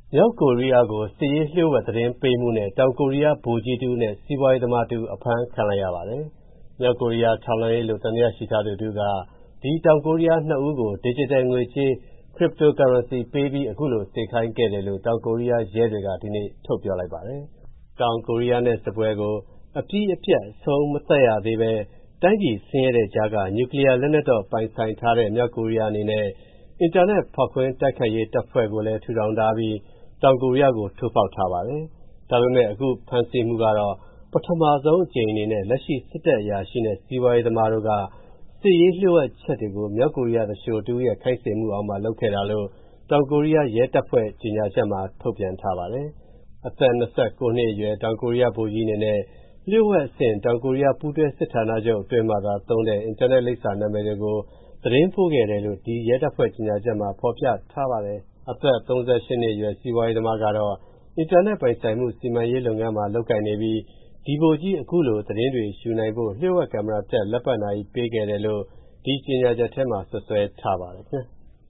မြောက်ကိုရီးယားကိုစစ်ရေးလျှို့ဝှက်သတင်းပေးမှုနဲ့တောင်ကိုရီးယားဗိုလ်ကြီးတစ်ဦးနဲ့စီးပွားရေးသမားတစ်ဦးအဖမ်းခံလိုက်ရပါတယ်။မြောက်ကိုရီးယားထောက်လှမ်းရေးလို့သံသယရှိထားသူတစ်ဦးကဒီတောင်ကိုရီးယားနှစ်ဦးကို Digital ငွေကြေး Cryptocurrency ပေးပြီးအခုလိုစေခိုင်းခဲ့တယ်လို့တောင်ကိုရီးယားရဲတွေကဒီနေ့ထုတ်ပြောလိုက်ပါတယ်။တောင်ကိုရီးယားနဲ့စစ်ပွဲကိုအပြီးအပြတ်အဆုံးမသတ်ရသေးပဲတိုင်းပြည်ဆင်းရဲတဲ့ကြားကနျူကလ িয়ার လက်နက်တော့ပိုင်ဆိုင်ထားတဲ့မြောက်ကိုရီးယားအနေနဲ့အင်တာနက်ဖောက်ခွင်းတိုက်ခိုက်ရေးတပ်ဖွဲ့ကိုလည်းထူထောင်ထားပြီးတောင်ကိုရီးယားကိုထိုးဖောက်ထားပါတယ်။ဒါပေမဲ့အခုဖမ်းဆီးမှုကတော့ပထမဆုံးအကြိမ်အနေနဲ့လက်ရှိစစ်တပ်အရာရှိနဲ့စီးပွားရေးသမားတို့ကစစ်ရေးလျှို့ဝှက်ချက်တွေကိုမြောက်ကိုရီးယားသူလျှိုတစ်ဦးရဲ့ခိုင်းစေမှုအောက်မှာလုပ်ခဲ့တာလို့တောင်ကိုရီးယားရဲတပ်ဖွဲ့ကြေညာချက်မှာထုတ်ပြန်ထားပါတယ်။အသက်29နှစ်အရွယ်တောင်ကိုရီးယားဗိုလ်ကြီးအနေနဲ့လျှို့ဝှက်အဆင့်တောင်ကိုရီးယားပူးတွဲစစ်ဌာနချုပ်အတွင်းမှာသာသုံးတဲ့အင်တာနက်လိပ်စာနာမည်တွေကိုသတင်းပို့ခဲ့တယ်လို့ဒီရဲတပ်ဖွဲ့ကြေညာချက်မှာဖော်ပြထားပါတယ်။အသက်38နှစ်အရွယ်စီးပွားရေးသမားကတော့အင်တာနက်ပိုင်ဆိုင်မှုစီမံရေးလုပ်ငန်းမှာလုပ်ကိုင်နေပြီးဒီဗိုလ်ကြီးအခုလိုသတင်းတွေယူနိုင်ဖို့လျှို့ဝှက်ကင်မရာတပ်လက်ပတ်နာကြီးပေးခဲ့တယ်လို့ဒီကြေညာချက်ထဲမှာဆွဆွဲထားပါတယ်ခင်ဗျာ။